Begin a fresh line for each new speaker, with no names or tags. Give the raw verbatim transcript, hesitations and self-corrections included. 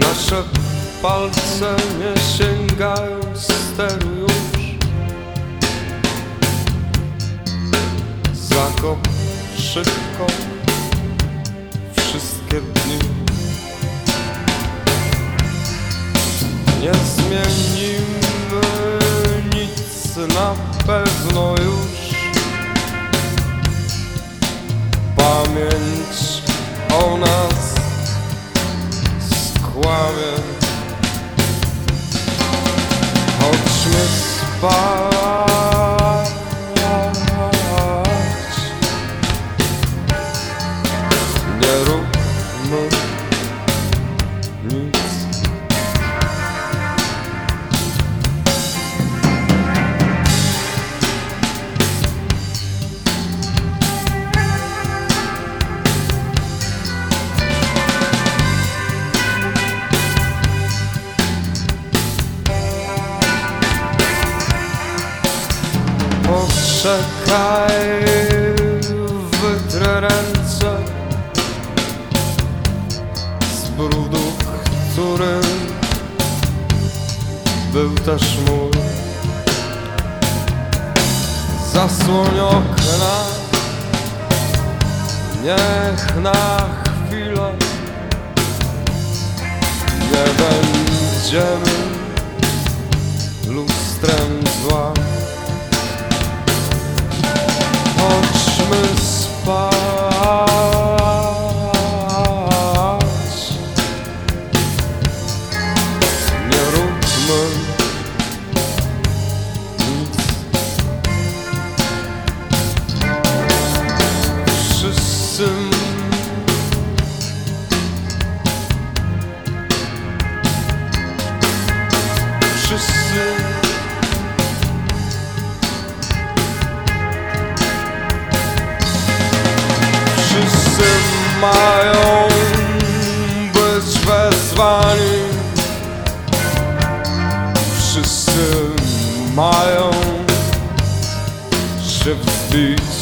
Nasze palce nie sięgają steru już. Zakop szybko wszystkie dni. Nie zmienimy nic na pewno już. Pamięć o nas skłamie. Chodźmy spać, nie róbmy nic. Poczekaj, wytrę ręce z brudu, który był też mój. Zasłoń okna, niech na chwilę nie będziemy lustrem zła. Chodźmy spać, nie róbmy nic. Wszyscy Wszyscy Wszyscy mają być wezwani. Wszyscy mają się wzbić.